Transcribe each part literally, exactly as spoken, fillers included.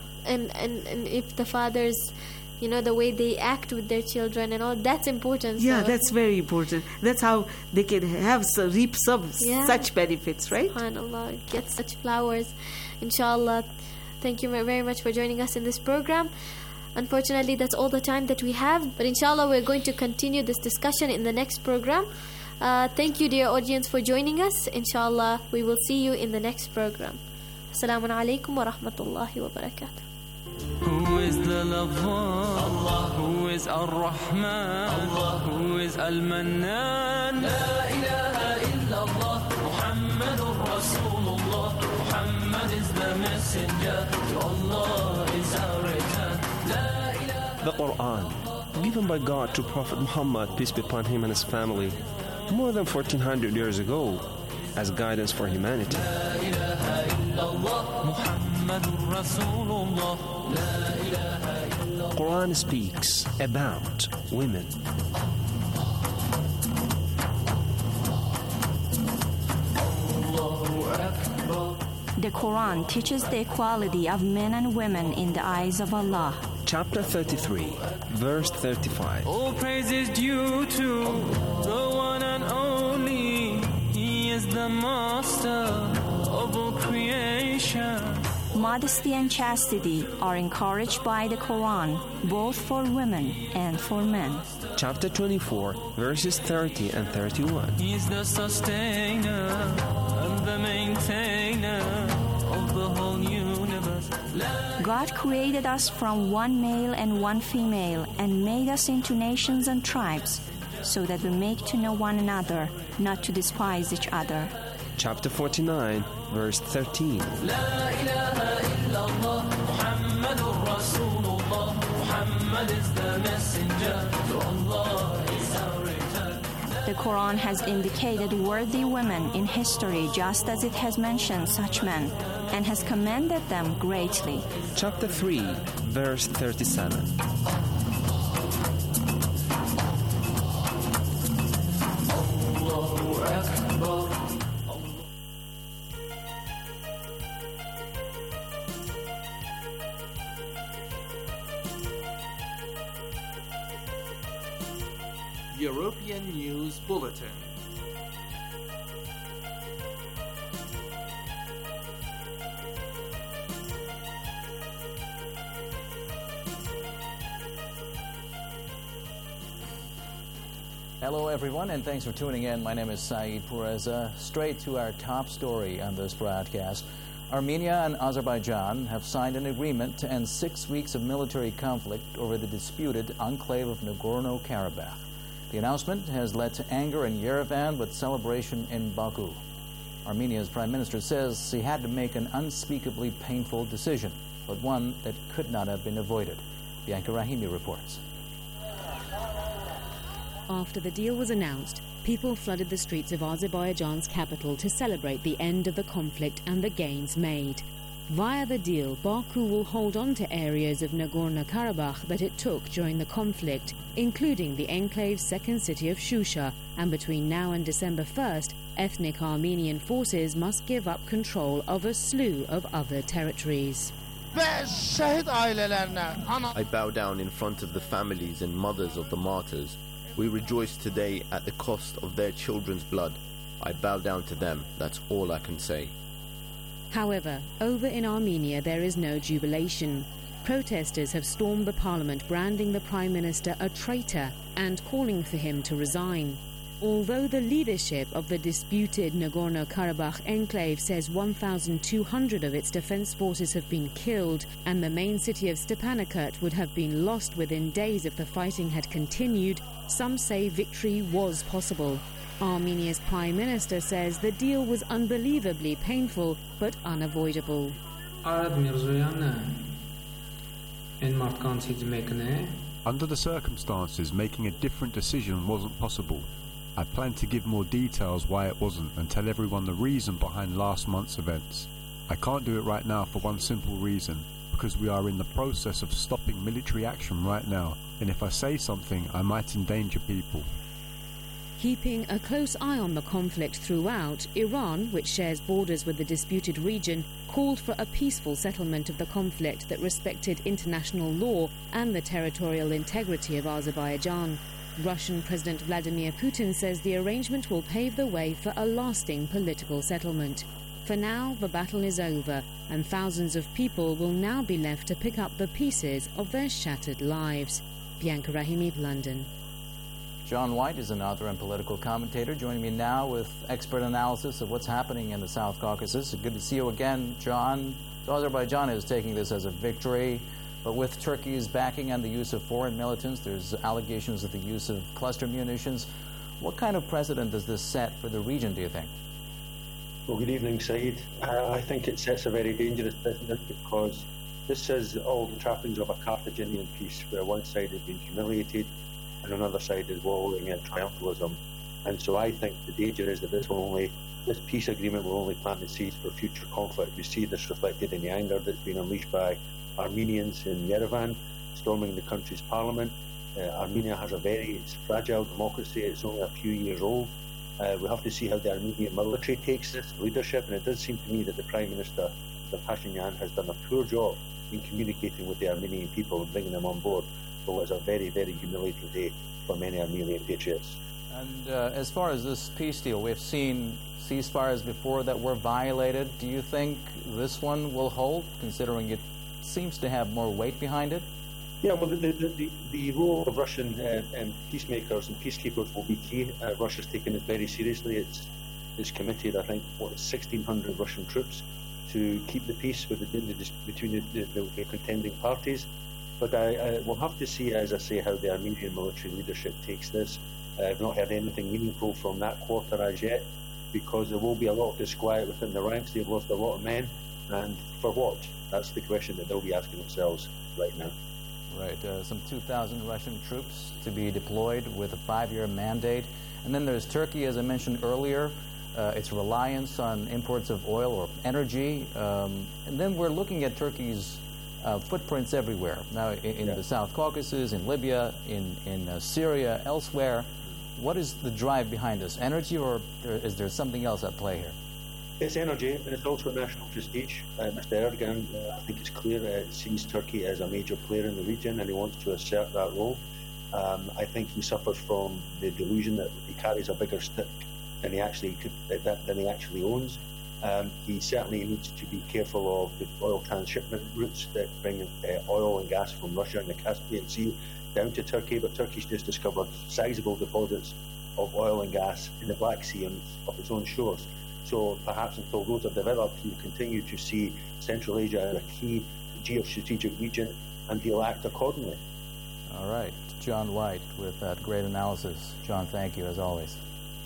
and, and, and if the fathers, you know, the way they act with their children and all, that's important. Yeah, so. that's very important. That's how they can have so, reap some yeah. such benefits, right? SubhanAllah, get such flowers, inshallah. Thank you very much for joining us in this program. Unfortunately, that's all the time that we have, but inshallah we're going to continue this discussion in the next program. Uh, thank you, dear audience, for joining us. Inshallah, we will see you in the next program. Assalamu alaikum wa rahmatullahi wa barakatuh. Who is the lover? Allah. Who is Ar-Rahman? Allah. Who is Al-Mannan? La ilaha illallah. Muhammadur Rasulullah. Muhammad is the messenger. To Allah is our return. La ilaha. The Quran, given by God to Prophet Muhammad, peace be upon him and his family, more than fourteen hundred years ago, as guidance for humanity. La ilaha illallah. Muhammadur Rasulullah. Quran speaks about women. The Quran teaches the equality of men and women in the eyes of Allah. Chapter thirty-three, verse thirty-five. All praise is due to the one and only. He is the master of all creation. Modesty and chastity are encouraged by the Quran, both for women and for men. Chapter twenty-four, verses thirty and thirty-one. He is the sustainer and the maintainer of the whole universe. God created us from one male and one female and made us into nations and tribes, so that we make to know one another, not to despise each other. Chapter forty-nine, verse thirteen. La ilaha illallah, Muhammadur Rasulullah. Muhammad is the messenger. To Allah is our return. The Quran has indicated worthy women in history just as it has mentioned such men, and has commended them greatly. Chapter three, verse thirty-seven. European News Bulletin. Hello everyone, and thanks for tuning in. My name is Saeed Poureza. Straight to our top story on this broadcast. Armenia and Azerbaijan have signed an agreement to end six weeks of military conflict over the disputed enclave of Nagorno-Karabakh. The announcement has led to anger in Yerevan, but celebration in Baku. Armenia's prime minister says he had to make an unspeakably painful decision, but one that could not have been avoided. Bianca Rahimi reports. After the deal was announced, people flooded the streets of Azerbaijan's capital to celebrate the end of the conflict and the gains made. Via the deal, Baku will hold on to areas of Nagorno-Karabakh that it took during the conflict, including the enclave's second city of Shusha, and between now and December first, ethnic Armenian forces must give up control of a slew of other territories. I bow down in front of the families and mothers of the martyrs. We rejoice today at the cost of their children's blood. I bow down to them, that's all I can say. However, over in Armenia there is no jubilation. Protesters have stormed the parliament, branding the Prime Minister a traitor and calling for him to resign. Although the leadership of the disputed Nagorno-Karabakh enclave says one thousand two hundred of its defense forces have been killed and the main city of Stepanakert would have been lost within days if the fighting had continued, some say victory was possible. Armenia's Prime Minister says the deal was unbelievably painful but unavoidable. Under the circumstances, making a different decision wasn't possible. I plan to give more details why it wasn't and tell everyone the reason behind last month's events. I can't do it right now for one simple reason, because we are in the process of stopping military action right now, and if I say something, I might endanger people. Keeping a close eye on the conflict throughout, Iran, which shares borders with the disputed region, called for a peaceful settlement of the conflict that respected international law and the territorial integrity of Azerbaijan. Russian President Vladimir Putin says the arrangement will pave the way for a lasting political settlement. For now, the battle is over, and thousands of people will now be left to pick up the pieces of their shattered lives. Bianca Rahimi, London. John White is an author and political commentator, joining me now with expert analysis of what's happening in the South Caucasus. Good to see you again, John. So Azerbaijan is taking this as a victory, but with Turkey's backing and the use of foreign militants, there's allegations of the use of cluster munitions. What kind of precedent does this set for the region, do you think? Well, good evening, Saeed. Uh, I think it sets a very dangerous precedent because this has all the trappings of a Carthaginian peace, where one side has been humiliated and another side is wallowing in triumphalism. And so I think the danger is that this will only, this peace agreement will only plant the seeds for future conflict. We see this reflected in the anger that's been unleashed by Armenians in Yerevan, storming the country's parliament. Uh, Armenia has a very fragile democracy. It's only a few years old. Uh, we have to see how the Armenian military takes this leadership, and it does seem to me that the Prime Minister, Pashinyan, has done a poor job in communicating with the Armenian people and bringing them on board. So it's a very, very humiliating day for many Armenian patriots. And uh, as far as this peace deal, we've seen ceasefires before that were violated. Do you think this one will hold, considering it seems to have more weight behind it? Yeah, well, the, the, the, the role of Russian uh, um, peacemakers and peacekeepers will be key. Uh, Russia's taken it very seriously. It's, it's committed, I think, what, sixteen hundred Russian troops to keep the peace with the, the, between the, the, the contending parties. But I, I will have to see, as I say, how the Armenian military leadership takes this. Uh, I've not heard anything meaningful from that quarter as yet, because there will be a lot of disquiet within the ranks. They've lost a lot of men, and for what? That's the question that they'll be asking themselves right now. Right, uh, some two thousand Russian troops to be deployed with a five-year mandate. And then there's Turkey, as I mentioned earlier, uh, its reliance on imports of oil or energy. Um, and then we're looking at Turkey's uh, footprints everywhere. Now, in, in yeah. the South Caucasus, in Libya, in, in uh, Syria, elsewhere. What is the drive behind this? Energy, or is there something else at play here? It's energy, and it's also national prestige. Uh, Mister Erdogan, uh, I think it's clear, uh, sees Turkey as a major player in the region, and he wants to assert that role. Um, I think he suffers from the delusion that he carries a bigger stick than he actually could, that, than he actually owns. Um, he certainly needs to be careful of the oil transshipment routes that bring uh, oil and gas from Russia and the Caspian Sea down to Turkey. But Turkey's just discovered sizable deposits of oil and gas in the Black Sea and off its own shores. So perhaps until those are developed, we'll continue to see Central Asia as a key geostrategic region, and he'll act accordingly. All right. John White with that great analysis. John, thank you as always.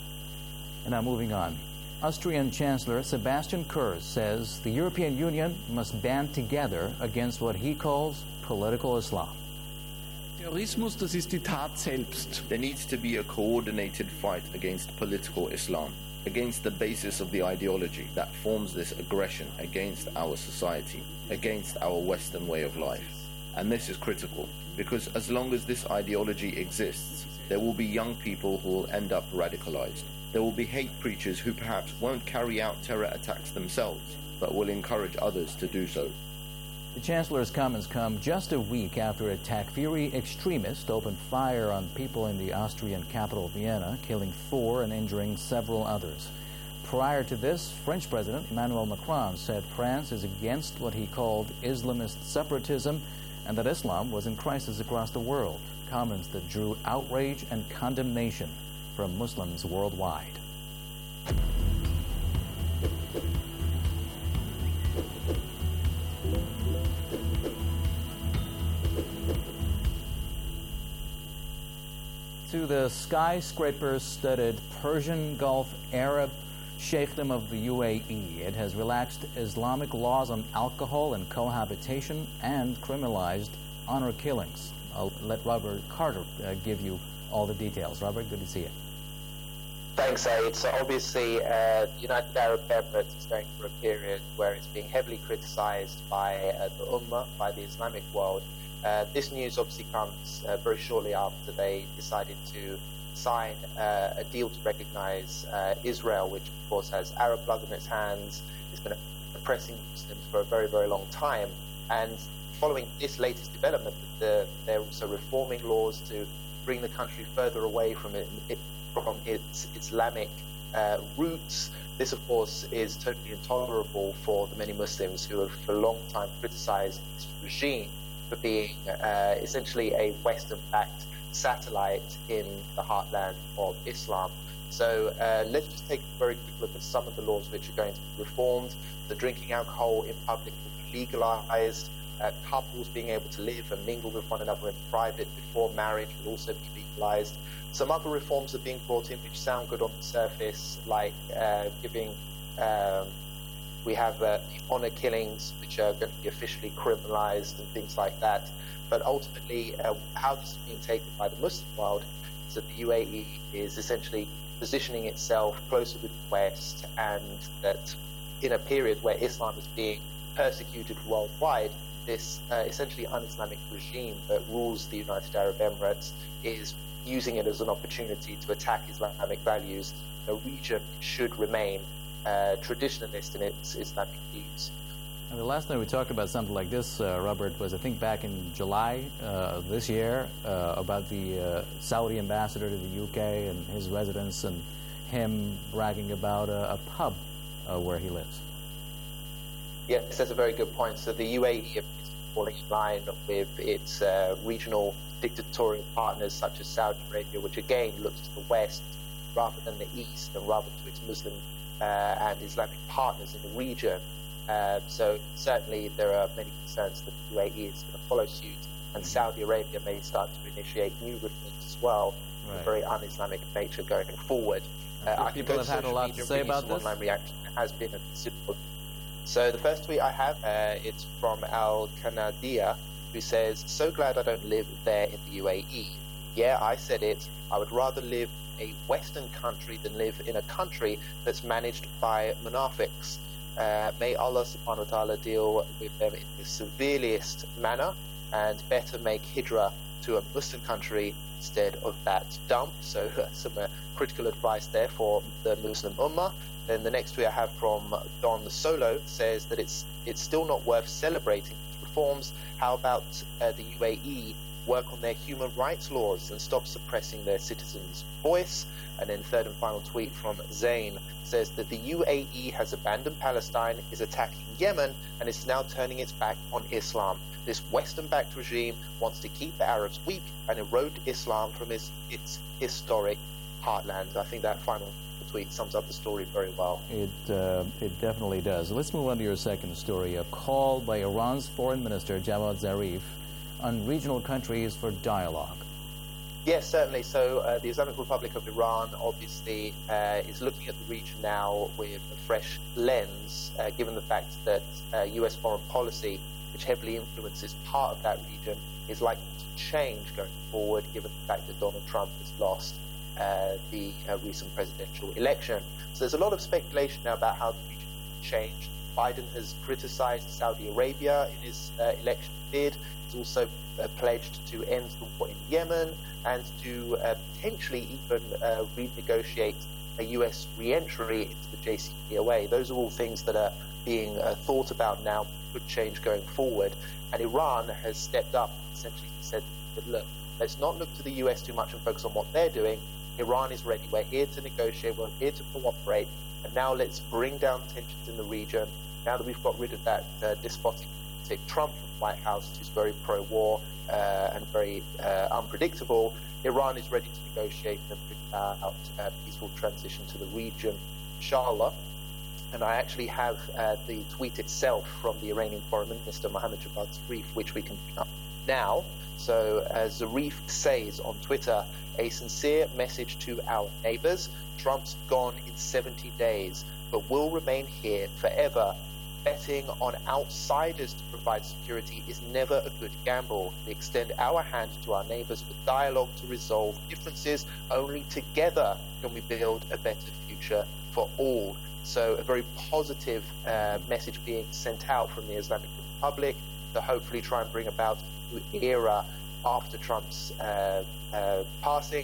And now moving on. Austrian Chancellor Sebastian Kurz says the European Union must band together against what he calls political Islam. Terrorismus, das ist die Tat selbst. There needs to be a coordinated fight against political Islam, against the basis of the ideology that forms this aggression against our society, against our Western way of life. And this is critical, because as long as this ideology exists, there will be young people who will end up radicalized. There will be hate preachers who perhaps won't carry out terror attacks themselves, but will encourage others to do so. The Chancellor's comments come just a week after a TAC-Fury extremist opened fire on people in the Austrian capital, Vienna, killing four and injuring several others. Prior to this, French President Emmanuel Macron said France is against what he called Islamist separatism and that Islam was in crisis across the world, comments that drew outrage and condemnation from Muslims worldwide. To the skyscraper-studded Persian Gulf Arab Sheikhdom of the U A E. It has relaxed Islamic laws on alcohol and cohabitation and criminalized honor killings. I'll let Robert Carter uh, give you all the details. Robert, good to see you. Thanks, Saeed. So obviously, uh, the United Arab Emirates is going through a period where it's being heavily criticized by uh, the Ummah, by the Islamic world. Uh, this news obviously comes uh, very shortly after they decided to sign uh, a deal to recognize uh, Israel, which of course has Arab blood in its hands. It's been oppressing Muslims for a very, very long time. And following this latest development, the, they're also reforming laws to bring the country further away from it, it from its Islamic uh, roots. This, of course, is totally intolerable for the many Muslims who have for a long time criticized this regime for being uh, essentially a Western-backed satellite in the heartland of Islam. So uh, let's just take a very quick look at some of the laws which are going to be reformed. The drinking alcohol in public will be legalized. Uh, couples being able to live and mingle with one another in private before marriage will also be legalized. Some other reforms are being brought in which sound good on the surface, like uh, giving, um, we have uh, honor killings, which are going to be officially criminalized and things like that. But ultimately, uh, how this is being taken by the Muslim world is that the U A E is essentially positioning itself closer with the West, and that in a period where Islam is being persecuted worldwide, this uh, essentially un-Islamic regime that rules the United Arab Emirates is using it as an opportunity to attack Islamic values. The region should remain uh, traditionalist in its Islamic views. And the last time we talked about something like this, uh, Robert, was I think back in July uh, this year uh, about the uh, Saudi ambassador to the U K and his residence and him bragging about a, a pub uh, where he lives. Yes, that's a very good point. So the U A E is falling in line with its uh, regional dictatorial partners such as Saudi Arabia, which again looks to the West rather than the East, and rather to its Muslim uh, and Islamic partners in the region. Uh, so certainly there are many concerns that the U A E is going to follow suit, and Saudi Arabia may start to initiate new reforms as well, right, of a very un-Islamic nature going forward. Uh, I people have had a lot to say about this. Online reaction has been a considerable. So the first tweet I have, uh, it's from Al Kanadia, who says, "So glad I don't live there in the U A E. Yeah, I said it. I would rather live in a Western country than live in a country that's managed by munafiqs. Uh, may Allah subhanahu wa ta'ala deal with them in the severest manner and better make hijrah to a Muslim country instead of that dump." So uh, some uh, critical advice there for the Muslim Ummah. Then the next tweet I have from Don Solo says that it's it's still not worth celebrating reforms. How about uh, the U A E work on their human rights laws and stop suppressing their citizens' voice? And then third and final tweet from Zain says that the U A E has abandoned Palestine, is attacking Yemen, and is now turning its back on Islam. This Western-backed regime wants to keep the Arabs weak and erode Islam from its, its historic heartland. I think that final tweet sums up the story very well. It uh, it definitely does. Let's move on to your second story. A call by Iran's Foreign Minister Javad Zarif on regional countries for dialogue. Yes, certainly. So uh, the Islamic Republic of Iran obviously uh, is looking at the region now with a fresh lens, uh, given the fact that uh, U S foreign policy, which heavily influences part of that region, is likely to change going forward, given the fact that Donald Trump has lost uh, the uh, recent presidential election. So there's a lot of speculation now about how the region will change. Biden has criticized Saudi Arabia in his uh, election bid. He's also uh, pledged to end the war in Yemen and to uh, potentially even uh, renegotiate a U S re-entry into the J C P O A. Those are all things that are being uh, thought about now, could change going forward. And Iran has stepped up, essentially said that, look, let's not look to the U S too much and focus on what they're doing. Iran is ready. We're here to negotiate. We're here to cooperate. And now let's bring down tensions in the region. Now that we've got rid of that uh, despotic Trump from the White House, who's very pro-war uh, and very uh, unpredictable, Iran is ready to negotiate and bring about a peaceful transition to the region, inshallah. And I actually have uh, the tweet itself from the Iranian Foreign Minister, Mohammad Javad Zarif, which we can bring up now. So as Zarif says on Twitter, a sincere message to our neighbors. Trump's gone in seventy days, but will remain here forever. Betting on outsiders to provide security is never a good gamble. We extend our hand to our neighbors with dialogue to resolve differences. Only together can we build a better future for all. So a very positive uh, message being sent out from the Islamic Republic to hopefully try and bring about a new era after Trump's uh, uh, passing,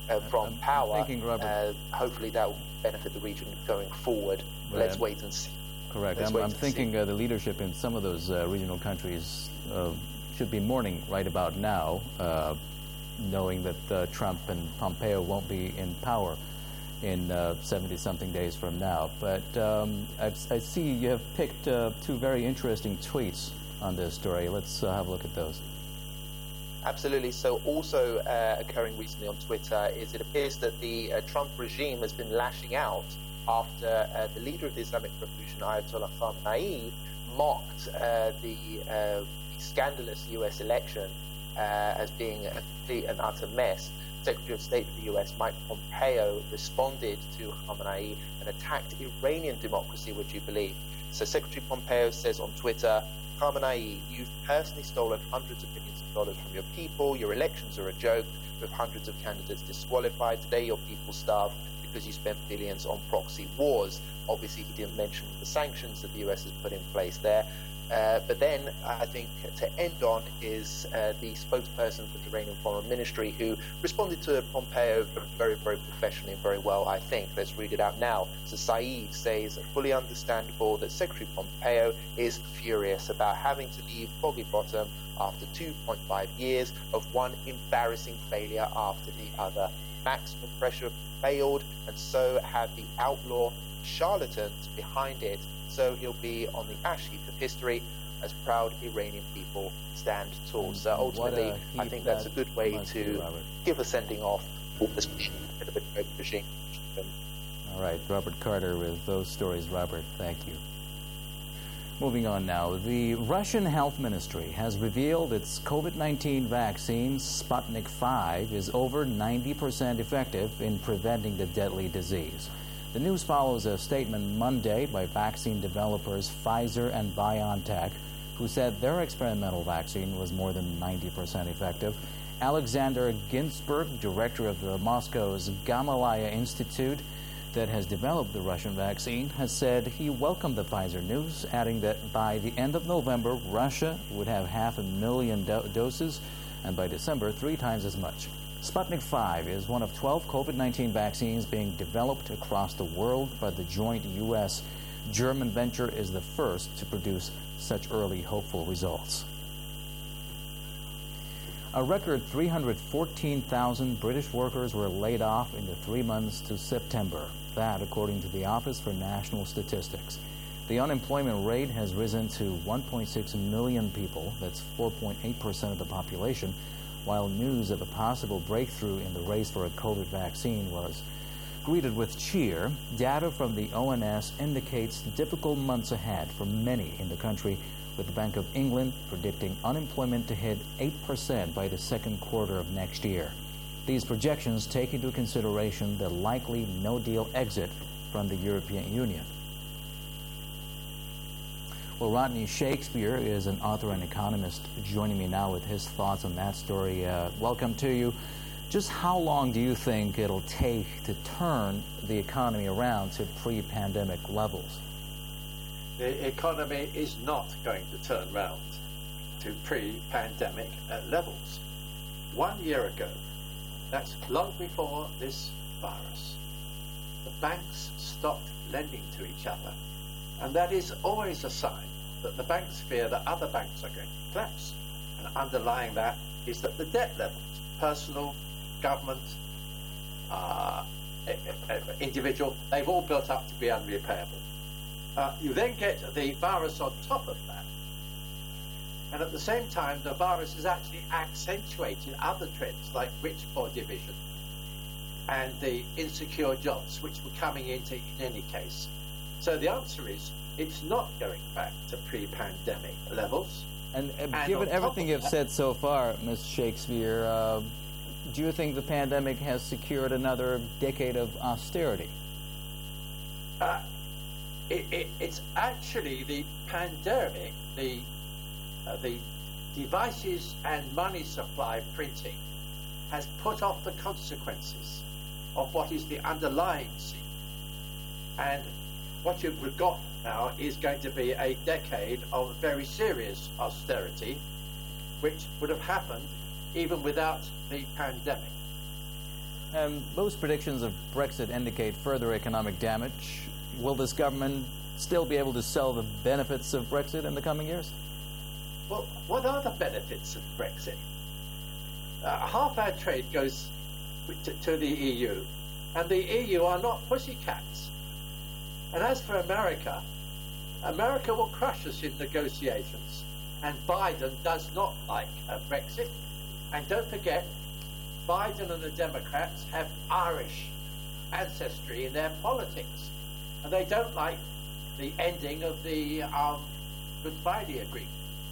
uh, from I'm power, thinking, Robert, uh, hopefully that will benefit the region going forward. Right. Let's wait and see. Correct. Let's I'm, wait I'm and thinking uh, the leadership in some of those uh, regional countries uh, should be mourning right about now, uh, knowing that uh, Trump and Pompeo won't be in power in seventy-something uh, days from now. But um, I, I see you have picked uh, two very interesting tweets on this story. Let's uh, have a look at those. Absolutely. So also uh, occurring recently on Twitter is it appears that the uh, Trump regime has been lashing out after uh, the leader of the Islamic Revolution, Ayatollah Khamenei, mocked uh, the uh, scandalous U S election uh, as being a complete and utter mess. Secretary of State for the U S, Mike Pompeo, responded to Khamenei and attacked Iranian democracy, would you believe? So Secretary Pompeo says on Twitter, Khamenei, you've personally stolen hundreds of millions of dollars from your people. Your elections are a joke, with hundreds of candidates disqualified. Today your people starve because you spent billions on proxy wars. Obviously, he didn't mention the sanctions that the U S has put in place there. Uh, but then, I think, to end on is uh, the spokesperson for the Iranian Foreign Ministry, who responded to Pompeo very, very professionally and very well, I think. Let's read it out now. So Saeed says, fully understandable that Secretary Pompeo is furious about having to leave Foggy Bottom after two point five years of one embarrassing failure after the other. Maximum pressure failed, and so have the outlaw charlatans behind it. So he'll be on the ash heap of history as proud Iranian people stand tall. So ultimately, I think that's a good way to give a sending off for this bit of a regime. All right, Robert Carter with those stories. Robert, thank you. Moving on now, the Russian Health Ministry has revealed its COVID nineteen vaccine, Sputnik five, is over ninety percent effective in preventing the deadly disease. The news follows a statement Monday by vaccine developers Pfizer and BioNTech, who said their experimental vaccine was more than ninety percent effective. Alexander Ginsburg, director of the Moscow's Gamaleya Institute that has developed the Russian vaccine, has said he welcomed the Pfizer news, adding that by the end of November, Russia would have half a million do- doses, and by December, three times as much. Sputnik five is one of twelve COVID nineteen vaccines being developed across the world by the joint U S German venture is the first to produce such early hopeful results. A record three hundred fourteen thousand British workers were laid off in the three months to September. That, according to the Office for National Statistics. The unemployment rate has risen to one point six million people. That's four point eight percent of the population. While news of a possible breakthrough in the race for a COVID vaccine was greeted with cheer, data from the O N S indicates difficult months ahead for many in the country, with the Bank of England predicting unemployment to hit eight percent by the second quarter of next year. These projections take into consideration the likely no-deal exit from the European Union. Well, Rodney Shakespeare is an author and economist joining me now with his thoughts on that story. Uh, welcome to you. Just how long do you think it'll take to turn the economy around to pre-pandemic levels? The economy is not going to turn round to pre-pandemic uh, levels. One year ago, that's long before this virus, the banks stopped lending to each other. And that is always a sign that the banks fear that other banks are going to collapse. And underlying that is that the debt levels, personal, government, uh, individual, they've all built up to be unrepayable. Uh, you then get the virus on top of that. And at the same time, the virus has actually accentuated other trends like rich-poor division and the insecure jobs, which were coming into in any case. So the answer is, it's not going back to pre-pandemic levels. And, uh, and given everything you've that, said so far, Miz Shakespeare, uh, do you think the pandemic has secured another decade of austerity? Uh, it, it, it's actually the pandemic, the uh, the devices and money supply printing has put off the consequences of what is the underlying scene. And what you've got now is going to be a decade of very serious austerity, which would have happened even without the pandemic. Um, most predictions of Brexit indicate further economic damage. Will this government still be able to sell the benefits of Brexit in the coming years? Well, what are the benefits of Brexit? Uh, half our trade goes to, to the E U, and the E U are not pussycats. And as for America, America will crush us in negotiations, and Biden does not like a Brexit. And don't forget, Biden and the Democrats have Irish ancestry in their politics, and they don't like the ending of the um, Good Friday Agreement.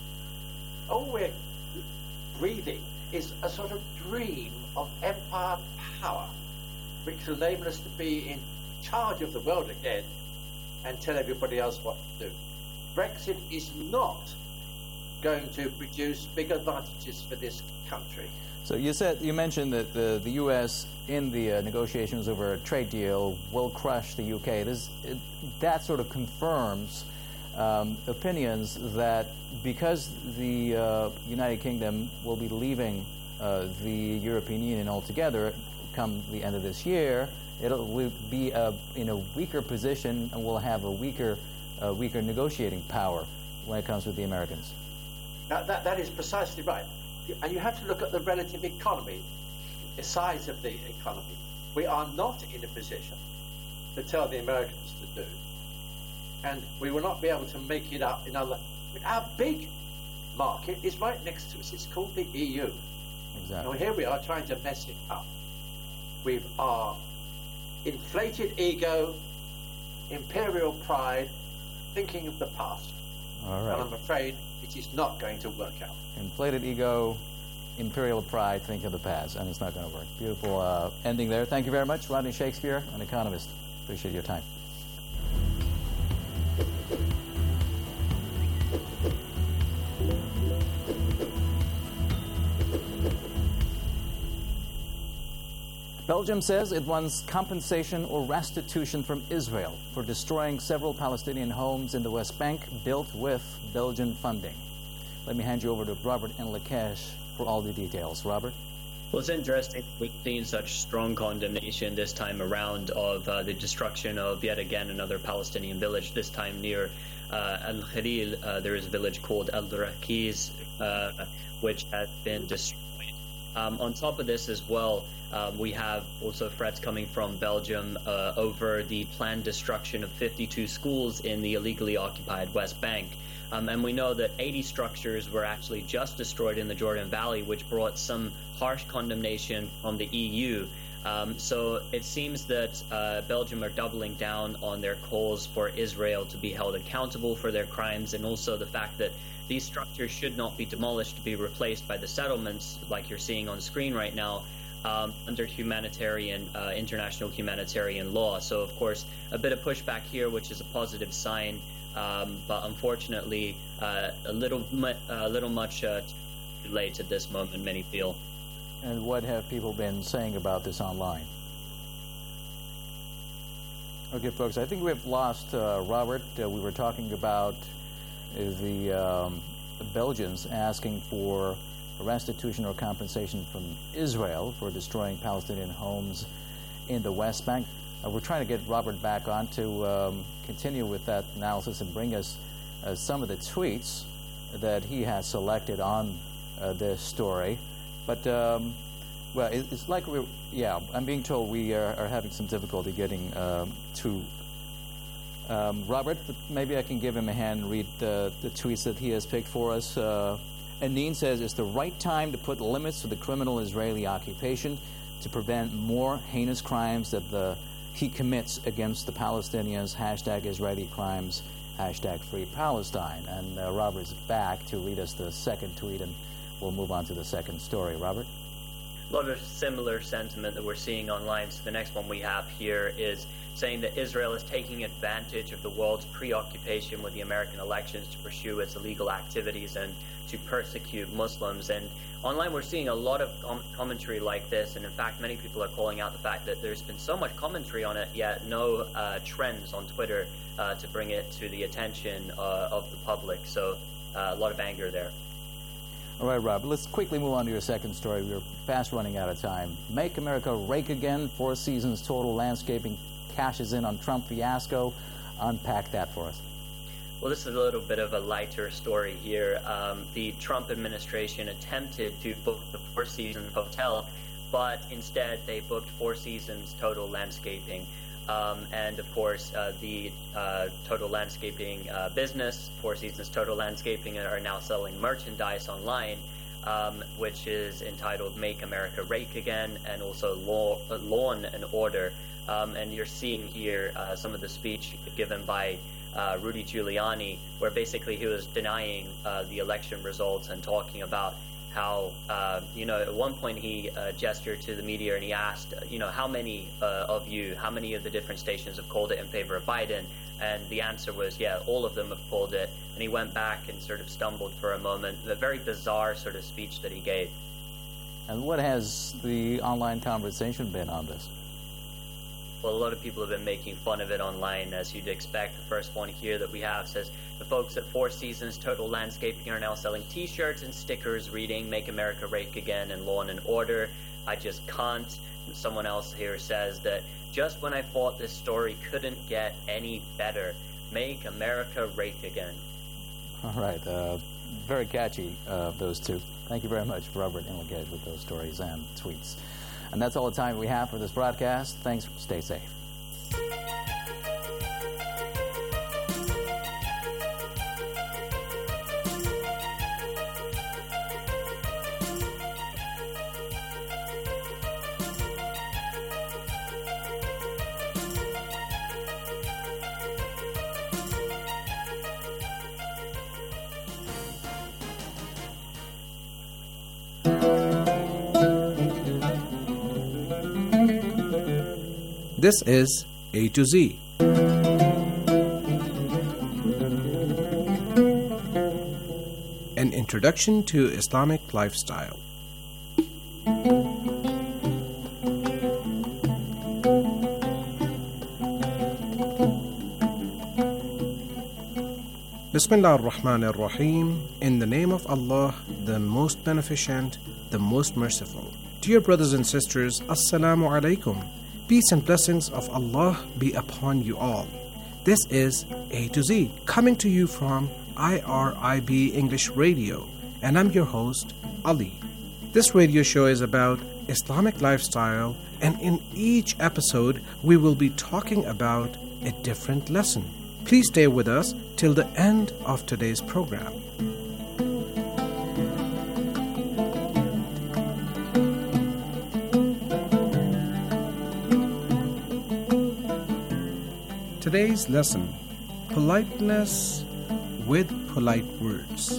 All we're breathing is a sort of dream of empire power, which will enable us to be in charge of the world again and tell everybody else what to do. Brexit is not going to produce big advantages for this country. So you said you mentioned that the, the U S in the uh, negotiations over a trade deal will crush the U K. This, it, that sort of confirms um, opinions that because the uh, United Kingdom will be leaving uh, the European Union altogether come the end of this year, it'll will be uh, in a weaker position and will have a weaker, uh, weaker negotiating power when it comes with the Americans. Now, that, that is precisely right. And you have to look at the relative economy, the size of the economy. We are not in a position to tell the Americans to do. And we will not be able to make it up in other... Our big market is right next to us. It's called the E U. Exactly. Now here we are trying to mess it up. We've our inflated ego, imperial pride, thinking of the past. All right. And I'm afraid it is not going to work out. Inflated ego, imperial pride, think of the past, and it's not going to work. Beautiful uh, ending there. Thank you very much, Rodney Shakespeare, an economist. Appreciate your time. Belgium says it wants compensation or restitution from Israel for destroying several Palestinian homes in the West Bank built with Belgian funding. Let me hand you over to Robert Enlekesh for all the details. Robert? Well, it's interesting. We've seen such strong condemnation this time around of uh, the destruction of yet again another Palestinian village, this time near uh, Al-Khalil. Uh, there is a village called Al-Rakiz, uh, which has been destroyed. Um, on top of this as well, um, we have also threats coming from Belgium uh, over the planned destruction of fifty-two schools in the illegally occupied West Bank. Um, and we know that eighty structures were actually just destroyed in the Jordan Valley, which brought some harsh condemnation from the E U. Um, so it seems that uh, Belgium are doubling down on their calls for Israel to be held accountable for their crimes, and also the fact that these structures should not be demolished to be replaced by the settlements like you're seeing on screen right now um, under humanitarian, uh, international humanitarian law. So, of course, a bit of pushback here, which is a positive sign, um, but unfortunately uh, a little, mu- a little much uh, too late at this moment, many feel. And what have people been saying about this online? Okay, folks, I think we've lost uh, Robert. Uh, we were talking about the um, Belgians asking for restitution or compensation from Israel for destroying Palestinian homes in the West Bank. Uh, we're trying to get Robert back on to um, continue with that analysis and bring us uh, some of the tweets that he has selected on uh, this story. But, um, well, it, it's like we're, yeah, I'm being told we are, are having some difficulty getting uh, to Um, Robert, maybe I can give him a hand and read the, the tweets that he has picked for us. Uh, Anine says, it's the right time to put limits to the criminal Israeli occupation to prevent more heinous crimes that the, he commits against the Palestinians. Hashtag Israeli crimes, hashtag Free Palestine. And uh, Robert's back to read us the second tweet, and we'll move on to the second story. Robert? A lot of similar sentiment that we're seeing online. So the next one we have here is saying that Israel is taking advantage of the world's preoccupation with the American elections to pursue its illegal activities and to persecute Muslims. And online we're seeing a lot of com- commentary like this, and in fact many people are calling out the fact that there's been so much commentary on it, yet no uh, trends on Twitter uh, to bring it to the attention uh, of the public. So uh, a lot of anger there. All right, Rob, let's quickly move on to your second story. We're fast running out of time. Make America Rake Again. Four Seasons Total Landscaping cashes in on Trump fiasco. Unpack that for us. Well, this is a little bit of a lighter story here. Um, the Trump administration attempted to book the Four Seasons Hotel, but instead they booked Four Seasons Total Landscaping. Um, and, of course, uh, the uh, Total Landscaping uh, business, Four Seasons Total Landscaping, are now selling merchandise online, um, which is entitled Make America Rake Again, and also Law, uh, Lawn and Order. Um, and you're seeing here uh, some of the speech given by uh, Rudy Giuliani, where basically he was denying uh, the election results and talking about how, uh, you know, at one point he uh, gestured to the media and he asked, you know, how many uh, of you, how many of the different stations have called it in favor of Biden? And the answer was, yeah, all of them have called it. And he went back and sort of stumbled for a moment. A very bizarre sort of speech that he gave. And what has the online conversation been on this? Well, a lot of people have been making fun of it online, as you'd expect. The first one here that we have says, the folks at Four Seasons Total Landscaping are now selling T-shirts and stickers reading Make America Rake Again and Law and Order. I just can't. And someone else here says that just when I thought this story couldn't get any better, Make America Rake Again. All right. Uh, very catchy, uh, those two. Thank you very much, Robert Inlegage, with those stories and tweets. And that's all the time we have for this broadcast. Thanks. Stay safe. This is A to Z. An introduction to Islamic lifestyle. Bismillah ar-Rahman ar-Rahim. In the name of Allah, the most beneficent, the most merciful. Dear brothers and sisters, Assalamu alaikum. Peace and blessings of Allah be upon you all. This is A to Z, coming to you from I R I B English Radio, and I'm your host, Ali. This radio show is about Islamic lifestyle, and in each episode, we will be talking about a different lesson. Please stay with us till the end of today's program. Today's lesson, politeness with polite words.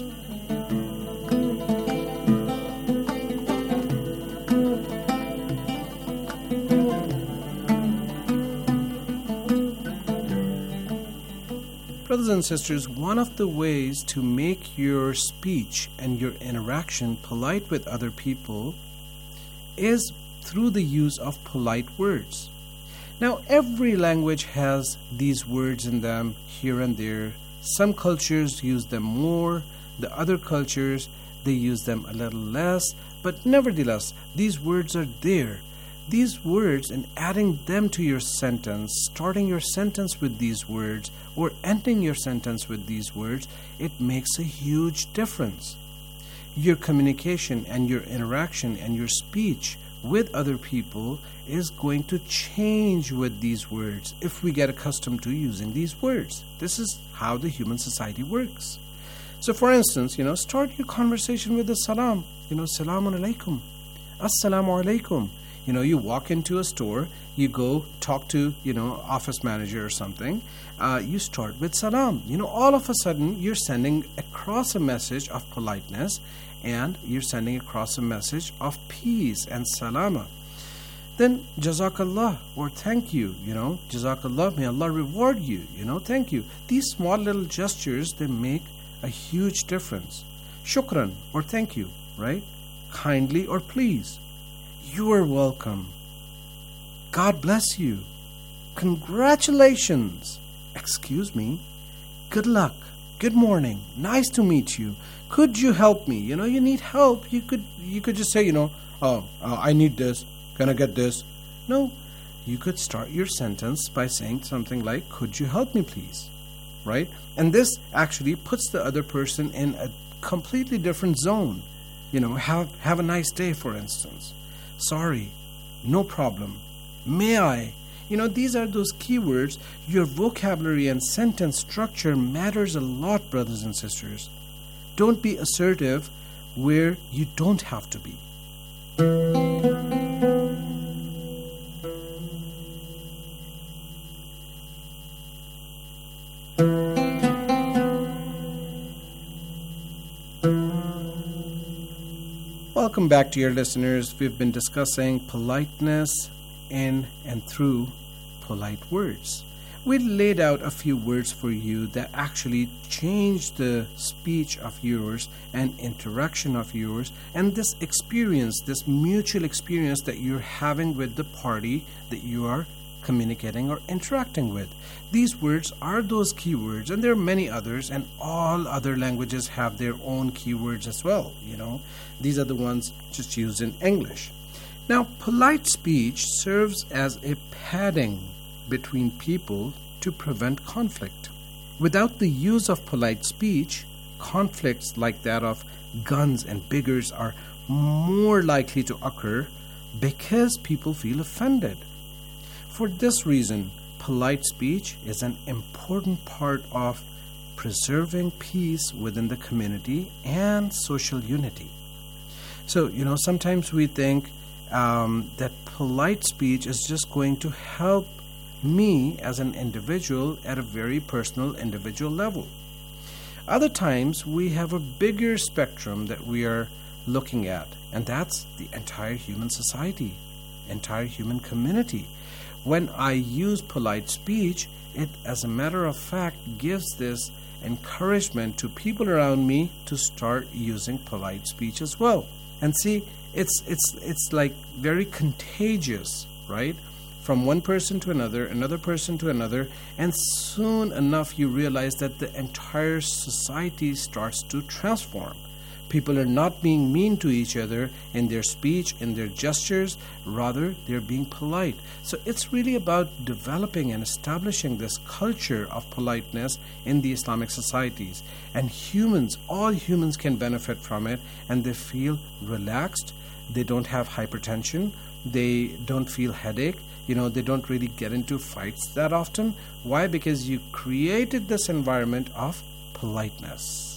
Brothers and sisters, one of the ways to make your speech and your interaction polite with other people is through the use of polite words. Now, every language has these words in them here and there. Some cultures use them more, the other cultures, they use them a little less, but nevertheless, these words are there. These words, and adding them to your sentence, starting your sentence with these words, or ending your sentence with these words, it makes a huge difference. Your communication and your interaction and your speech with other people is going to change with these words if we get accustomed to using these words. This is how the human society works. So for instance, you know, start your conversation with the salam. You know, salamun alaikum. Assalamu alaikum. You know, you walk into a store, you go talk to, you know, office manager or something. Uh, you start with salam. You know, all of a sudden, you're sending across a message of politeness, and you're sending across a message of peace and salama. Then, jazakallah, or thank you, you know, jazakallah, may Allah reward you, you know, thank you. These small little gestures, they make a huge difference. Shukran, or thank you, right? Kindly or please. You are welcome. God bless you. Congratulations. Excuse me. Good luck. good morning, nice to meet you, could you help me? You know, you need help. You could you could just say, you know, oh, uh, I need this. Can I get this? No, you could start your sentence by saying something like, could you help me, please? Right? And this actually puts the other person in a completely different zone. You know, have have a nice day, for instance. Sorry, no problem. May I? You know, these are those keywords. Your vocabulary and sentence structure matters a lot, brothers and sisters. Don't be assertive where you don't have to be. Welcome back, dear listeners. We've been discussing politeness in and through polite words. We laid out a few words for you that actually change the speech of yours and interaction of yours, and this experience, this mutual experience that you're having with the party that you are communicating or interacting with. These words are those keywords, and there are many others, and all other languages have their own keywords as well. You know, these are the ones just used in English. Now, polite speech serves as a padding between people to prevent conflict. Without the use of polite speech, conflicts like that of guns and beggars are more likely to occur because people feel offended. For this reason, polite speech is an important part of preserving peace within the community and social unity. So, you know, sometimes we think um, that polite speech is just going to help me as an individual at a very personal individual level. Other times we have a bigger spectrum that we are looking at, and that's the entire human society, entire human community. When I use polite speech, it, as a matter of fact, gives this encouragement to people around me to start using polite speech as well. And see, it's it's it's like very contagious, right? From one person to another, another person to another, and soon enough you realize that the entire society starts to transform. People are not being mean to each other in their speech, in their gestures, rather they're being polite. So it's really about developing and establishing this culture of politeness in the Islamic societies. And humans, all humans can benefit from it, and they feel relaxed, they don't have hypertension, they don't feel headache, you know, they don't really get into fights that often. Why? Because you created this environment of politeness.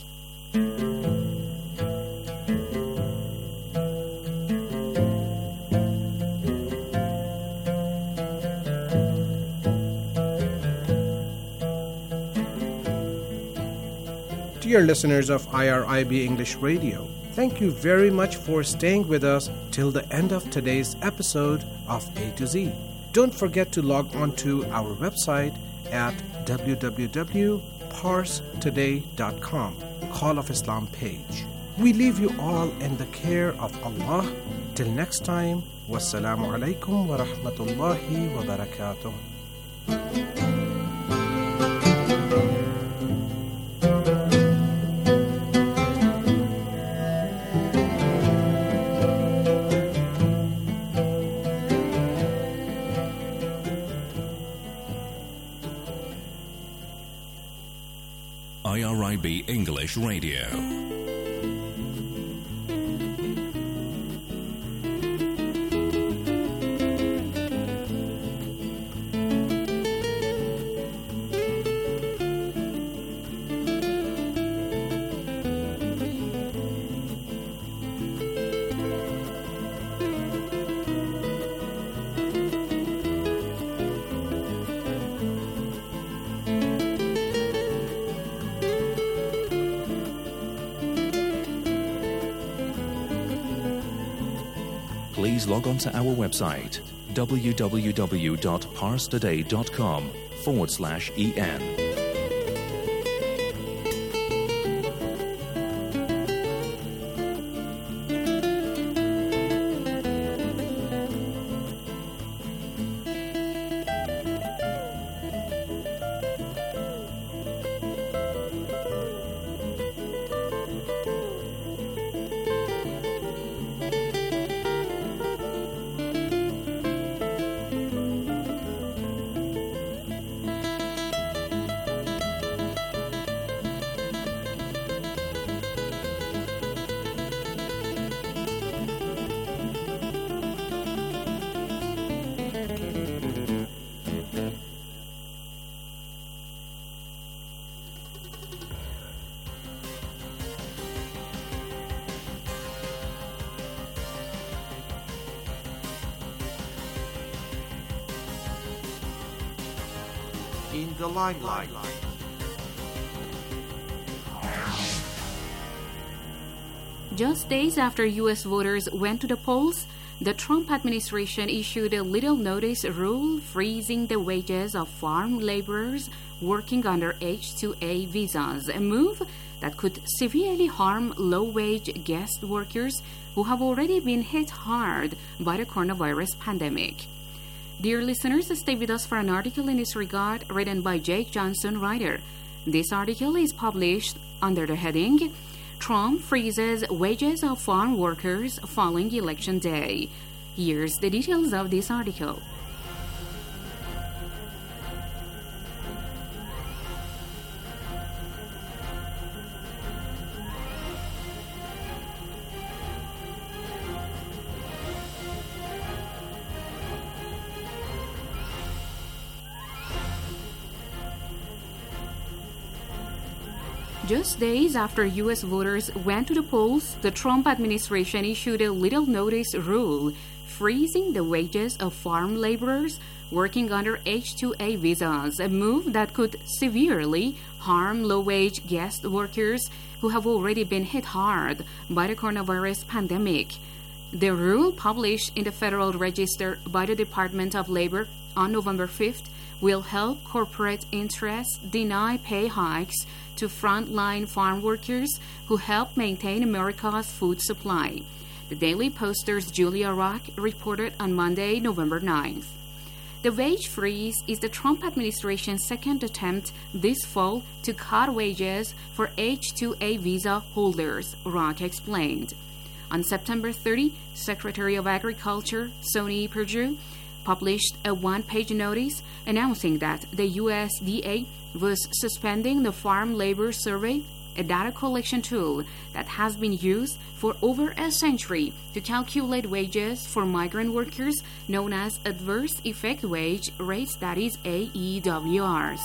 Dear listeners of I R I B English Radio, thank you very much for staying with us till the end of today's episode of A to Z. Don't forget to log on to our website at w w w dot pars today dot com, Call of Islam page. We leave you all in the care of Allah. Till next time, wassalamu alaikum wa rahmatullahi wa barakatuh. I R I B English Radio. Please log on to our website w w w dot pars today dot com forward slash en. in the limelight. Just days after U S voters went to the polls, the Trump administration issued a little notice rule freezing the wages of farm laborers working under H two A visas, a move that could severely harm low-wage guest workers who have already been hit hard by the coronavirus pandemic. Dear listeners, stay with us for an article in this regard written by Jake Johnson, writer. This article is published under the heading Trump freezes wages of farm workers following Election Day. Here's the details of this article. Just days after U S voters went to the polls, the Trump administration issued a little notice rule freezing the wages of farm laborers working under H two A visas, a move that could severely harm low-wage guest workers who have already been hit hard by the coronavirus pandemic. The rule, published in the Federal Register by the Department of Labor on November fifth, will help corporate interests deny pay hikes to frontline farm workers who help maintain America's food supply. The Daily Poster's Julia Rock reported on Monday, November ninth. The wage freeze is the Trump administration's second attempt this fall to cut wages for H two A visa holders, Rock explained. On September thirtieth, Secretary of Agriculture Sonny Perdue published a one-page notice announcing that the U S D A was suspending the Farm Labor Survey, a data collection tool that has been used for over a century to calculate wages for migrant workers, known as Adverse Effect Wage Rates, that is A E W Rs.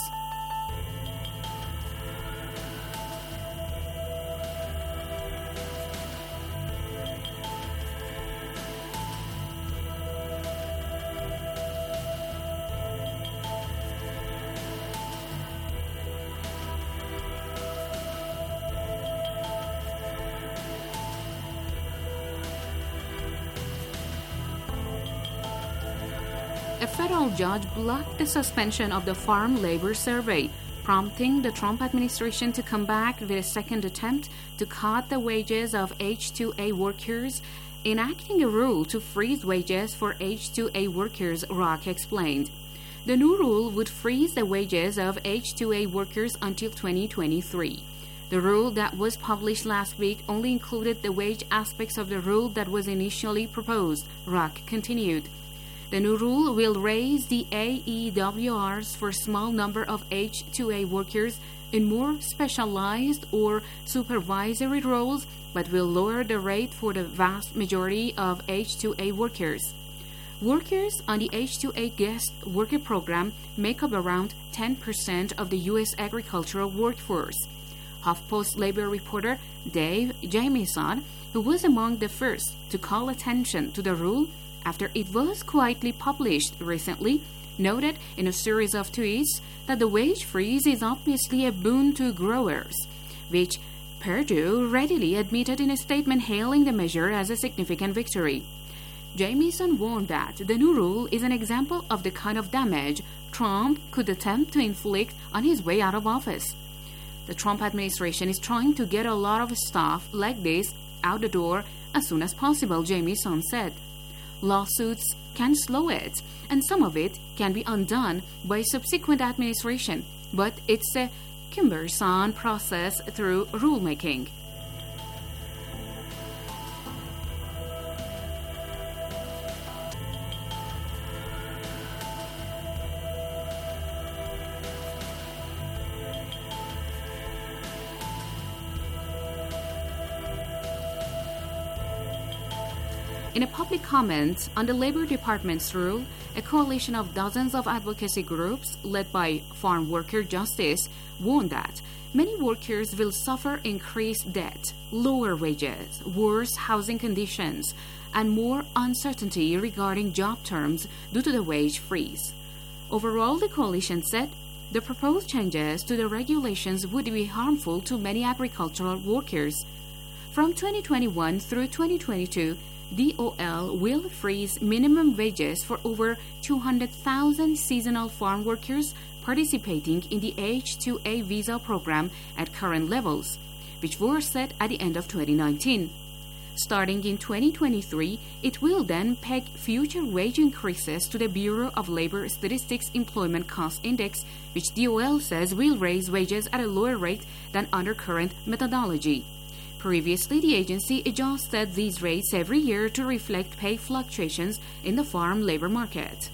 A federal judge blocked the suspension of the Farm Labor Survey, prompting the Trump administration to come back with a second attempt to cut the wages of H two A workers, enacting a rule to freeze wages for H two A workers, Rock explained. The new rule would freeze the wages of H two A workers until twenty twenty-three. The rule that was published last week only included the wage aspects of the rule that was initially proposed, Rock continued. The new rule will raise the A E W Rs for a small number of H two A workers in more specialized or supervisory roles, but will lower the rate for the vast majority of H two A workers. Workers on the H two A guest worker program make up around ten percent of the U S agricultural workforce. HuffPost labor reporter Dave Jamieson, who was among the first to call attention to the rule after it was quietly published recently, noted in a series of tweets that the wage freeze is obviously a boon to growers, which Perdue readily admitted in a statement hailing the measure as a significant victory. Jamieson warned that the new rule is an example of the kind of damage Trump could attempt to inflict on his way out of office. The Trump administration is trying to get a lot of stuff like this out the door as soon as possible, Jamieson said. Lawsuits can slow it, and some of it can be undone by subsequent administration, but it's a cumbersome process through rulemaking. In a public comment on the Labor Department's rule, a coalition of dozens of advocacy groups led by Farm Worker Justice warned that many workers will suffer increased debt, lower wages, worse housing conditions, and more uncertainty regarding job terms due to the wage freeze. Overall, the coalition said The proposed changes to the regulations would be harmful to many agricultural workers. From twenty twenty-one through twenty twenty-two, D O L will freeze minimum wages for over two hundred thousand seasonal farm workers participating in the H two A visa program at current levels, which were set at the end of twenty nineteen. Starting in twenty twenty-three, it will then peg future wage increases to the Bureau of Labor Statistics Employment Cost Index, which D O L says will raise wages at a lower rate than under current methodology. Previously, the agency adjusted these rates every year to reflect pay fluctuations in the farm labor market.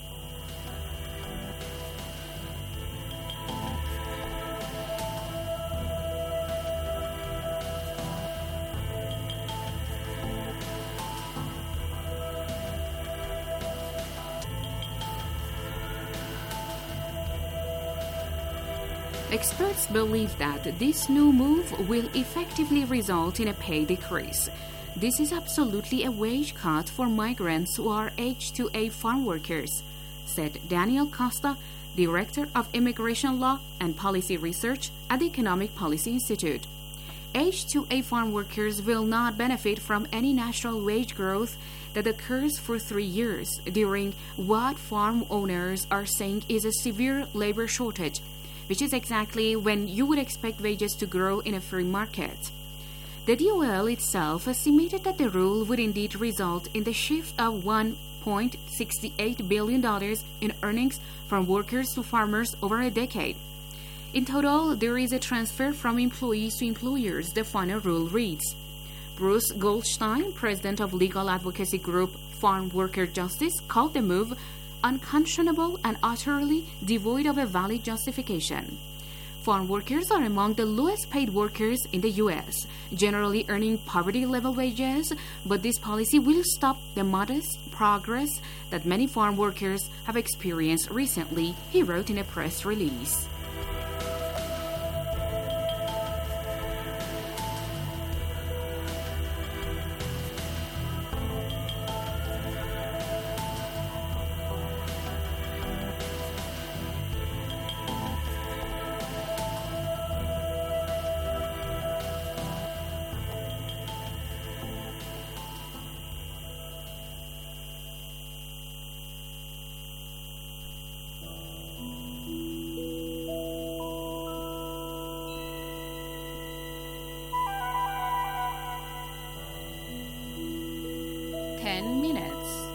Experts believe that this new move will effectively result in a pay decrease. This is absolutely a wage cut for migrants who are H two A farm workers, said Daniel Costa, Director of Immigration Law and Policy Research at the Economic Policy Institute. H two A farm workers will not benefit from any natural wage growth that occurs for three years during what farm owners are saying is a severe labor shortage, which is exactly when you would expect wages to grow in a free market. The D O L itself estimated that the rule would indeed result in the shift of one point six eight billion dollars in earnings from workers to farmers over a decade. In total, there is a transfer from employees to employers, the final rule reads. Bruce Goldstein, president of legal advocacy group Farm Worker Justice, called the move unconscionable and utterly devoid of a valid justification. Farm workers are among the lowest paid workers in the U S, generally earning poverty-level wages, but this policy will stop the modest progress that many farm workers have experienced recently, he wrote in a press release. ten minutes.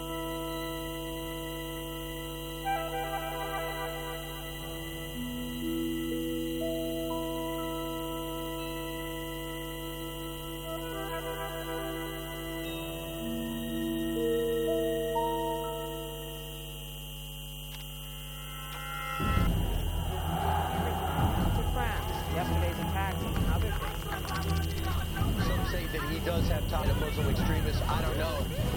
Yesterday's attacks and other things. Some say that he does have ties to Muslim extremists. I don't know.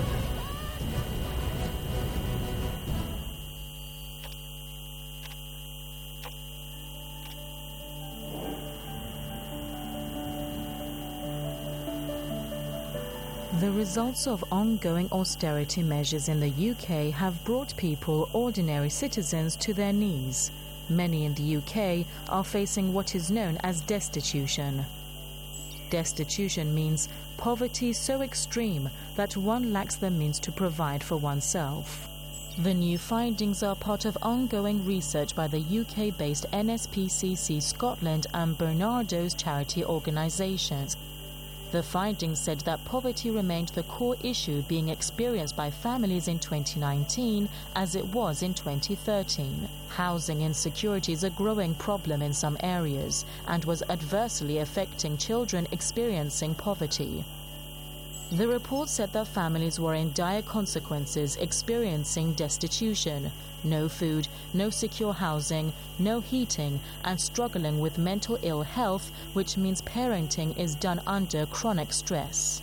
The results of ongoing austerity measures in the U K have brought people, ordinary citizens, to their knees. Many in the U K are facing what is known as destitution. Destitution means poverty so extreme that one lacks the means to provide for oneself. The new findings are part of ongoing research by the U K-based N S P C C Scotland and Bernardo's charity organisations. The findings said that poverty remained the core issue being experienced by families in twenty nineteen as it was in twenty thirteen. Housing insecurity is a growing problem in some areas and was adversely affecting children experiencing poverty. The report said that families were in dire consequences, experiencing destitution, no food, no secure housing, no heating, and struggling with mental ill health, which means parenting is done under chronic stress.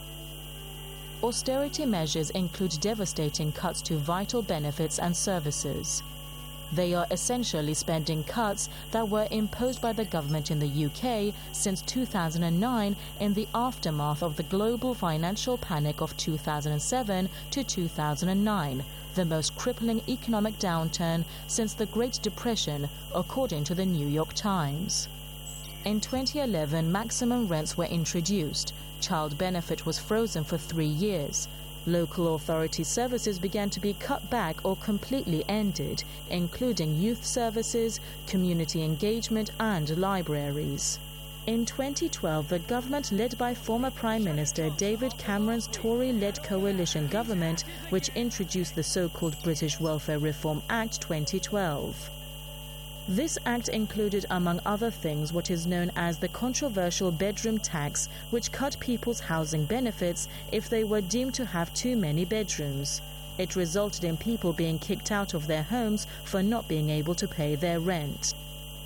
Austerity measures include devastating cuts to vital benefits and services. They are essentially spending cuts that were imposed by the government in the U K since two thousand nine in the aftermath of the global financial panic of two thousand seven to two thousand nine, the most crippling economic downturn since the Great Depression, according to the New York Times. In twenty eleven, maximum rents were introduced. Child benefit was frozen for three years. Local authority services began to be cut back or completely ended, including youth services, community engagement and libraries. In twenty twelve, the government led by former Prime Minister David Cameron's Tory-led coalition government, which introduced the so-called British Welfare Reform Act twenty twelve. This act included, among other things, what is known as the controversial bedroom tax, which cut people's housing benefits if they were deemed to have too many bedrooms. It resulted in people being kicked out of their homes for not being able to pay their rent.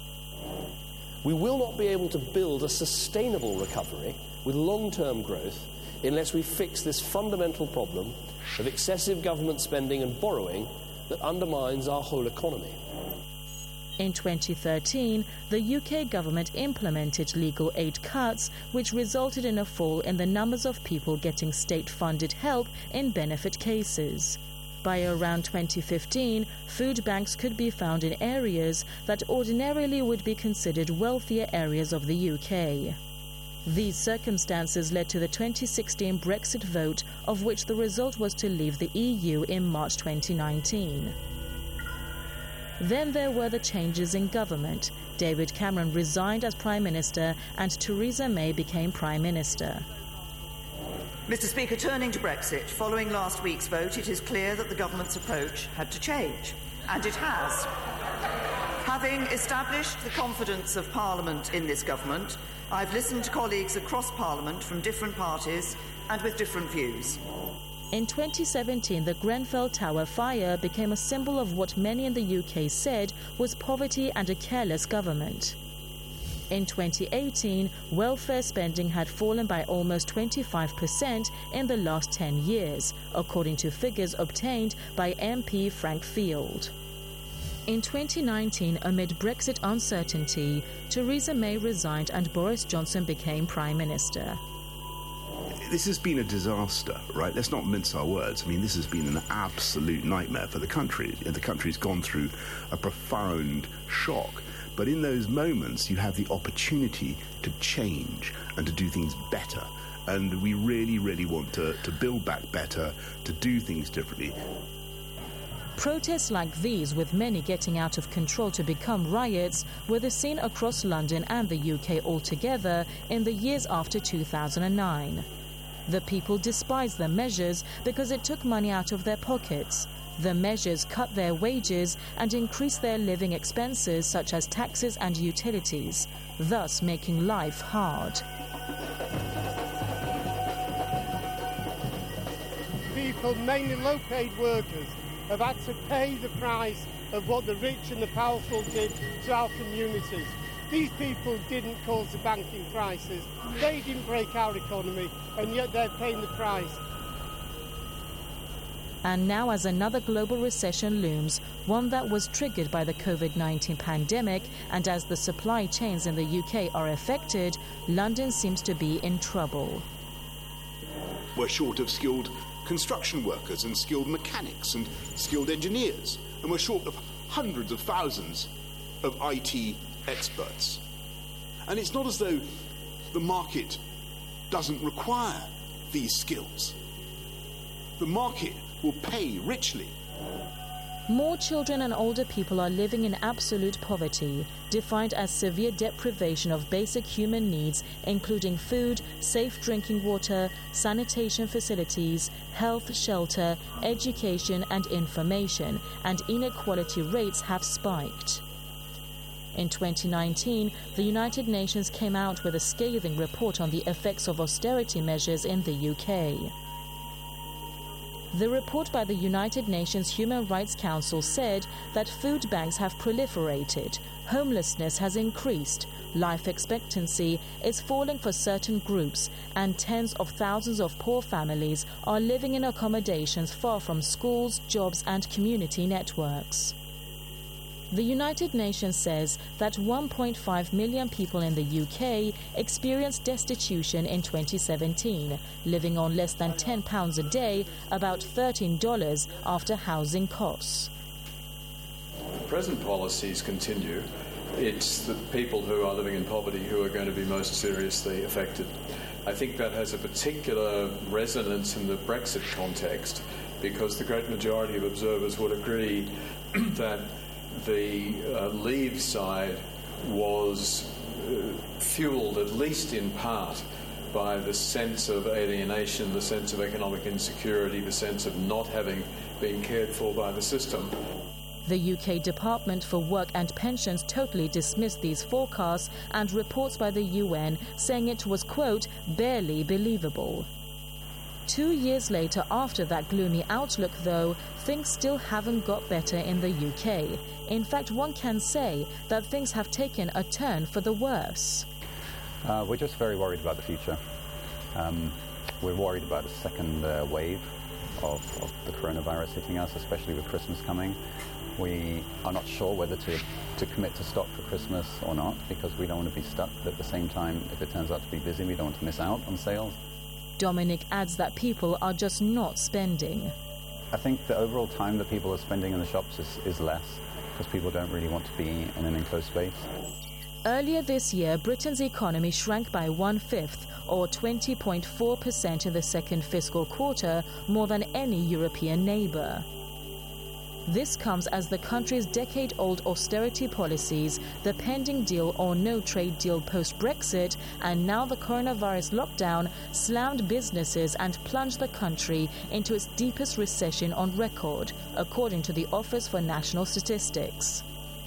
We will not be able to build a sustainable recovery with long-term growth unless we fix this fundamental problem of excessive government spending and borrowing that undermines our whole economy. In twenty thirteen, the U K government implemented legal aid cuts, which resulted in a fall in the numbers of people getting state-funded help in benefit cases. By around twenty fifteen, food banks could be found in areas that ordinarily would be considered wealthier areas of the U K. These circumstances led to the twenty sixteen Brexit vote, of which the result was to leave the E U in March twenty nineteen. Then there were the changes in government. David Cameron resigned as Prime Minister and Theresa May became Prime Minister. Mister Speaker, turning to Brexit, following last week's vote, it is clear that the government's approach had to change, and it has. Having established the confidence of Parliament in this government, I've listened to colleagues across Parliament from different parties and with different views. In twenty seventeen, the Grenfell Tower fire became a symbol of what many in the U K said was poverty and a careless government. In twenty eighteen, welfare spending had fallen by almost twenty-five percent in the last ten years, according to figures obtained by M P Frank Field. In twenty nineteen, amid Brexit uncertainty, Theresa May resigned and Boris Johnson became Prime Minister. This has been a disaster, right? Let's not mince our words. I mean, this has been an absolute nightmare for the country. The country's gone through a profound shock. But in those moments, you have the opportunity to change and to do things better. And we really, really want to, to build back better, to do things differently. Protests like these, with many getting out of control to become riots, were the scene across London and the U K altogether in the years after two thousand nine. The people despised the measures because it took money out of their pockets. The measures cut their wages and increased their living expenses such as taxes and utilities, thus making life hard. People, mainly low-paid workers, have had to pay the price of what the rich and the powerful did to our communities. These people didn't cause the banking crisis, they didn't break our economy, and yet they're paying the price. And now, as another global recession looms, one that was triggered by the COVID nineteen pandemic, and as the supply chains in the U K are affected, London seems to be in trouble. We're short of skilled construction workers and skilled mechanics and skilled engineers, and we're short of hundreds of thousands of I T experts. And it's not as though the market doesn't require these skills. The market will pay richly. More children and older people are living in absolute poverty, defined as severe deprivation of basic human needs, including food, safe drinking water, sanitation facilities, health, shelter, education and information, and inequality rates have spiked. In twenty nineteen, the United Nations came out with a scathing report on the effects of austerity measures in the U K. The report by the United Nations Human Rights Council said that food banks have proliferated, homelessness has increased, life expectancy is falling for certain groups, and tens of thousands of poor families are living in accommodations far from schools, jobs and community networks. The United Nations says that one point five million people in the U K experienced destitution in twenty seventeen, living on less than ten pounds a day, about thirteen dollars after housing costs. If present policies continue, it's the people who are living in poverty who are going to be most seriously affected. I think that has a particular resonance in the Brexit context, because the great majority of observers would agree that the uh, Leave side was uh, fueled, at least in part, by the sense of alienation, the sense of economic insecurity, the sense of not having been cared for by the system. The U K Department for Work and Pensions totally dismissed these forecasts and reports by the U N saying it was, quote, barely believable. Two years later, after that gloomy outlook, though, things still haven't got better in the U K. In fact, one can say that things have taken a turn for the worse. Uh, we're just very worried about the future. Um, we're worried about a second uh, wave of, of the coronavirus hitting us, especially with Christmas coming. We are not sure whether to, to commit to stock for Christmas or not, because we don't want to be stuck. But at the same time, if it turns out to be busy, we don't want to miss out on sales. Dominic adds that people are just not spending. I think the overall time that people are spending in the shops is, is less, because people don't really want to be in an enclosed space. Earlier this year, Britain's economy shrank by one-fifth, or twenty point four percent in the second fiscal quarter, more than any European neighbour. This comes as the country's decade-old austerity policies, the pending deal or no trade deal post-Brexit, and now the coronavirus lockdown slammed businesses and plunged the country into its deepest recession on record, according to the Office for National Statistics.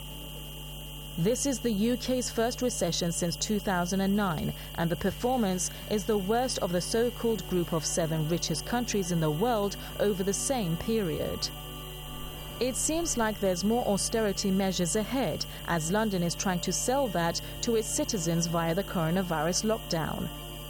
This is the U K's first recession since two thousand nine, and the performance is the worst of the so-called group of seven richest countries in the world over the same period. It seems like there's more austerity measures ahead, as London is trying to sell that to its citizens via the coronavirus lockdown.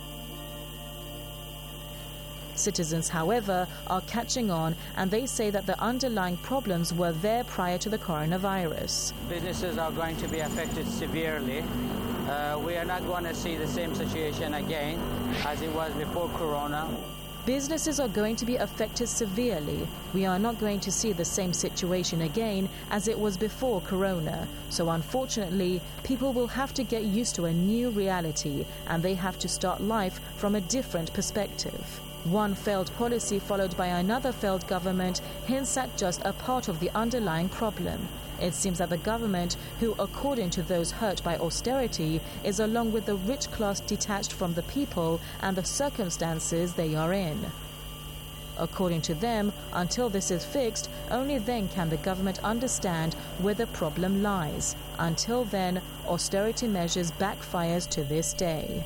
Citizens, however, are catching on, and they say that the underlying problems were there prior to the coronavirus. Businesses are going to be affected severely. Uh, we are not going to see the same situation again as it was before Corona. Businesses are going to be affected severely. We are not going to see the same situation again as it was before Corona. So unfortunately, people will have to get used to a new reality, and they have to start life from a different perspective. One failed policy followed by another failed government hints at just a part of the underlying problem. It seems that the government, who according to those hurt by austerity, is along with the rich class detached from the people and the circumstances they are in. According to them, until this is fixed, only then can the government understand where the problem lies. Until then, austerity measures backfires to this day.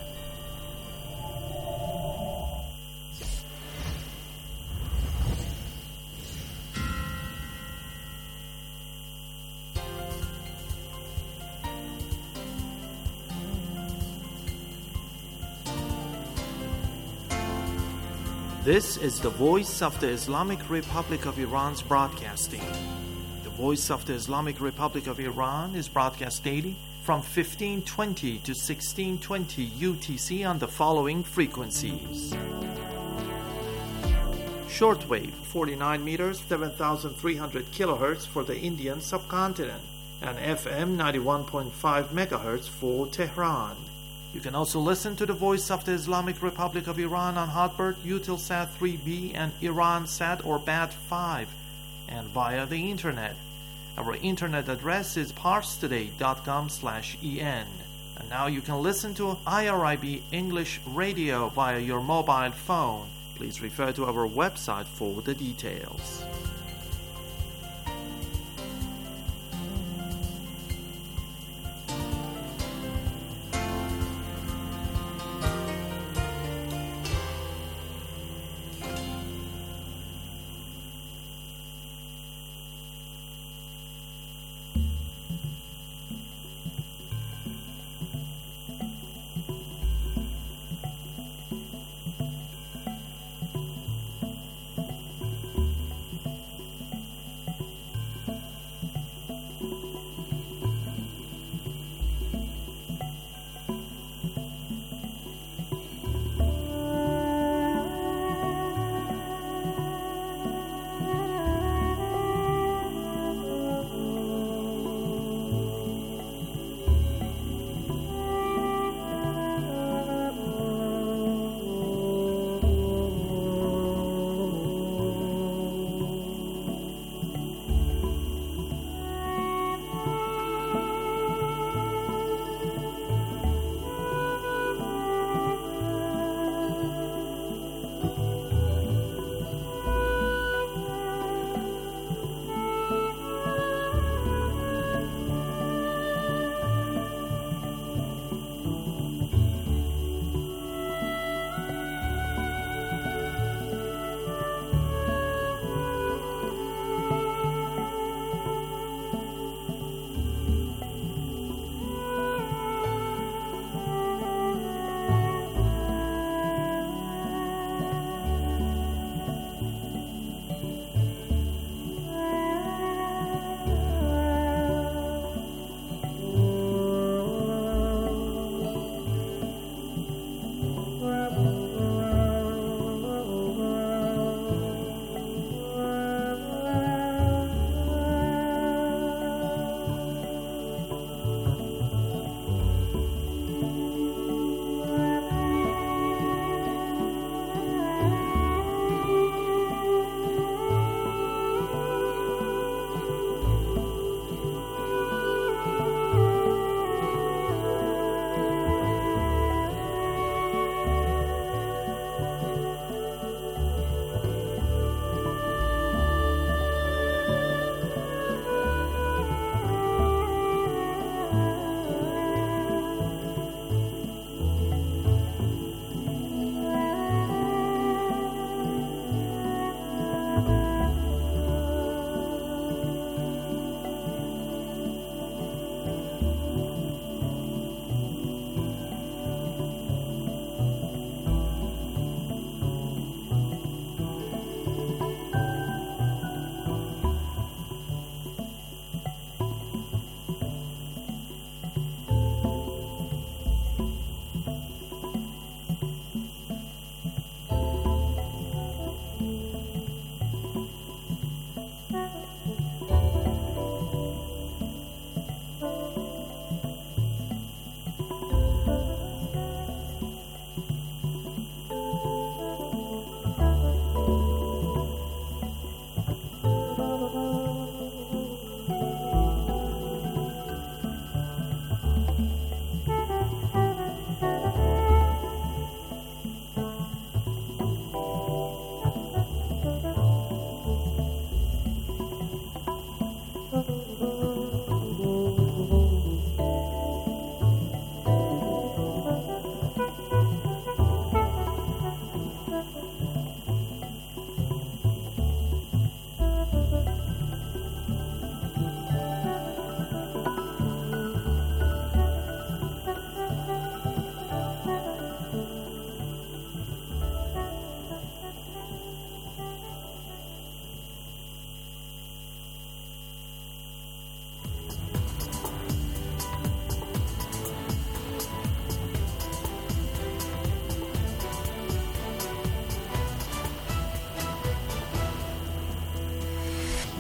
This is the Voice of the Islamic Republic of Iran's broadcasting. The Voice of the Islamic Republic of Iran is broadcast daily from fifteen twenty to sixteen twenty U T C on the following frequencies. Shortwave, forty-nine meters, seven thousand three hundred kilohertz for the Indian subcontinent, and F M ninety-one point five megahertz for Tehran. You can also listen to the Voice of the Islamic Republic of Iran on Hotbird, Eutelsat three B, and Iransat or B A T five, and via the internet. Our internet address is parstoday dot com slash en. And now you can listen to I R I B English Radio via your mobile phone. Please refer to our website for the details.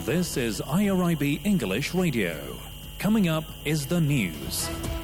This is I R I B English Radio. Coming up is the news.